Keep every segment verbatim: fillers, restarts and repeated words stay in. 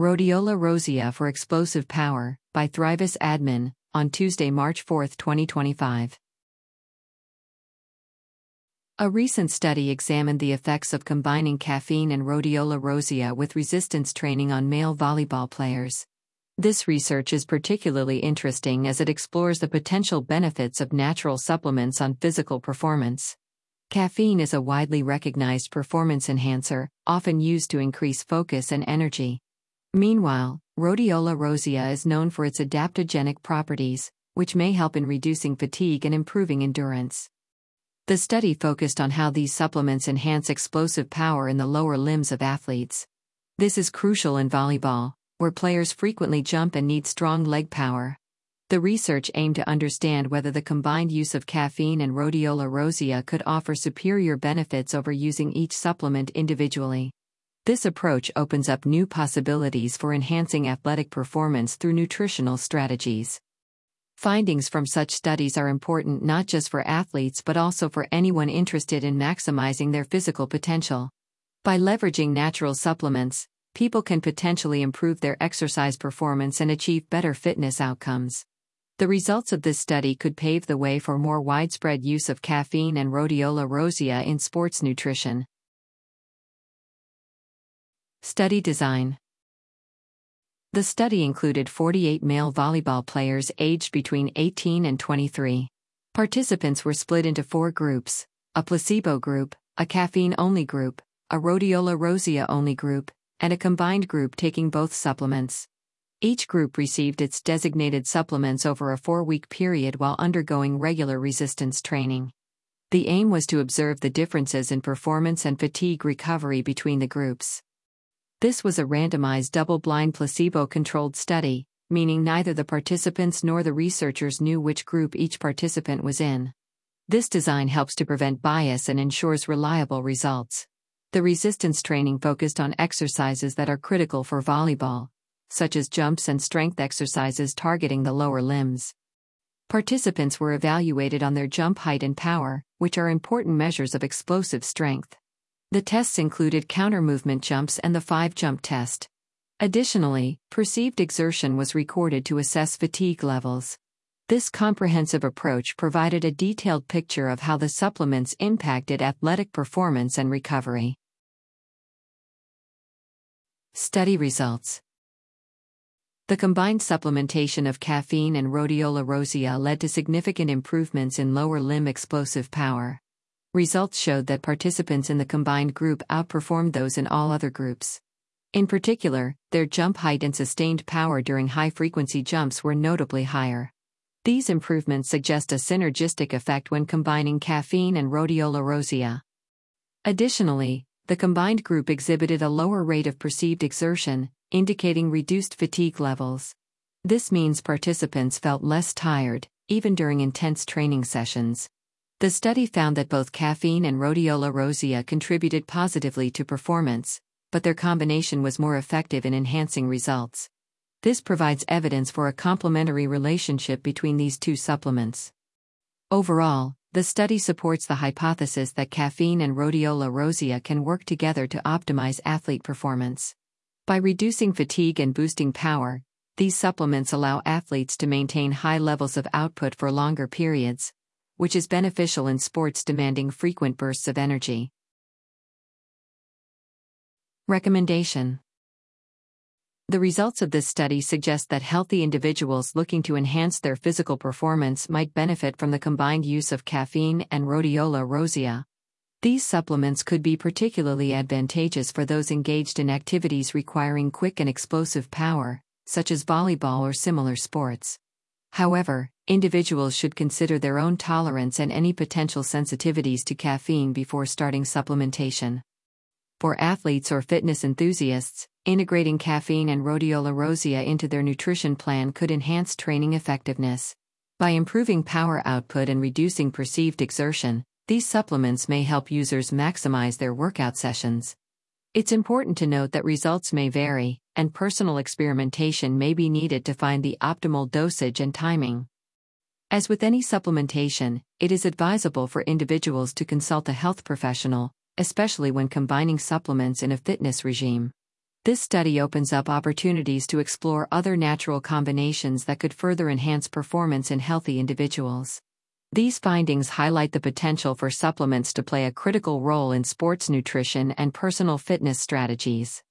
Rhodiola rosea for Explosive Power, by Thrivis Admin, on Tuesday, March fourth, twenty twenty-five. A recent study examined the effects of combining caffeine and Rhodiola rosea with resistance training on male volleyball players. This research is particularly interesting as it explores the potential benefits of natural supplements on physical performance. Caffeine is a widely recognized performance enhancer, often used to increase focus and energy. Meanwhile, Rhodiola rosea is known for its adaptogenic properties, which may help in reducing fatigue and improving endurance. The study focused on how these supplements enhance explosive power in the lower limbs of athletes. This is crucial in volleyball, where players frequently jump and need strong leg power. The research aimed to understand whether the combined use of caffeine and Rhodiola rosea could offer superior benefits over using each supplement individually. This approach opens up new possibilities for enhancing athletic performance through nutritional strategies. Findings from such studies are important not just for athletes but also for anyone interested in maximizing their physical potential. By leveraging natural supplements, people can potentially improve their exercise performance and achieve better fitness outcomes. The results of this study could pave the way for more widespread use of caffeine and Rhodiola rosea in sports nutrition. Study design. The study included forty-eight male volleyball players aged between eighteen and twenty-three. Participants were split into four groups: a placebo group, a caffeine-only group, a Rhodiola rosea-only group, and a combined group taking both supplements. Each group received its designated supplements over a four-week period while undergoing regular resistance training. The aim was to observe the differences in performance and fatigue recovery between the groups. This was a randomized double-blind placebo-controlled study, meaning neither the participants nor the researchers knew which group each participant was in. This design helps to prevent bias and ensures reliable results. The resistance training focused on exercises that are critical for volleyball, such as jumps and strength exercises targeting the lower limbs. Participants were evaluated on their jump height and power, which are important measures of explosive strength. The tests included counter-movement jumps and the five-jump test. Additionally, perceived exertion was recorded to assess fatigue levels. This comprehensive approach provided a detailed picture of how the supplements impacted athletic performance and recovery. Study results. The combined supplementation of caffeine and Rhodiola rosea led to significant improvements in lower limb explosive power. Results showed that participants in the combined group outperformed those in all other groups. In particular, their jump height and sustained power during high-frequency jumps were notably higher. These improvements suggest a synergistic effect when combining caffeine and Rhodiola rosea. Additionally, the combined group exhibited a lower rate of perceived exertion, indicating reduced fatigue levels. This means participants felt less tired, even during intense training sessions. The study found that both caffeine and Rhodiola rosea contributed positively to performance, but their combination was more effective in enhancing results. This provides evidence for a complementary relationship between these two supplements. Overall, the study supports the hypothesis that caffeine and Rhodiola rosea can work together to optimize athlete performance. By reducing fatigue and boosting power, these supplements allow athletes to maintain high levels of output for longer periods, which is beneficial in sports demanding frequent bursts of energy. Recommendation. The results of this study suggest that healthy individuals looking to enhance their physical performance might benefit from the combined use of caffeine and Rhodiola rosea. These supplements could be particularly advantageous for those engaged in activities requiring quick and explosive power, such as volleyball or similar sports. However, individuals should consider their own tolerance and any potential sensitivities to caffeine before starting supplementation. For athletes or fitness enthusiasts, integrating caffeine and Rhodiola rosea into their nutrition plan could enhance training effectiveness. By improving power output and reducing perceived exertion, these supplements may help users maximize their workout sessions. It's important to note that results may vary, and personal experimentation may be needed to find the optimal dosage and timing. As with any supplementation, it is advisable for individuals to consult a health professional, especially when combining supplements in a fitness regime. This study opens up opportunities to explore other natural combinations that could further enhance performance in healthy individuals. These findings highlight the potential for supplements to play a critical role in sports nutrition and personal fitness strategies.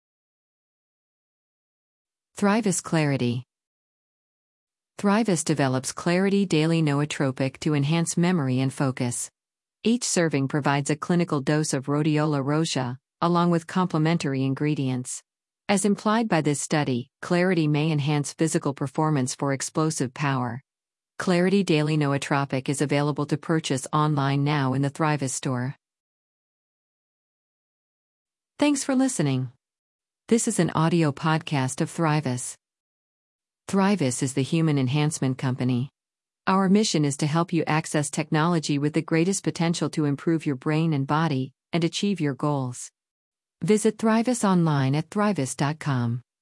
Thrivus Clarity. Thrivus develops Clarity Daily Nootropic to enhance memory and focus. Each serving provides a clinical dose of rhodiola rosea, along with complementary ingredients. As implied by this study, Clarity may enhance physical performance for explosive power. Clarity Daily Nootropic is available to purchase online now in the Thrivus store. Thanks for listening. This is an audio podcast of Thrivus. Thrivus is the human enhancement company. Our mission is to help you access technology with the greatest potential to improve your brain and body and achieve your goals. Visit Thrivus online at thrivus dot com.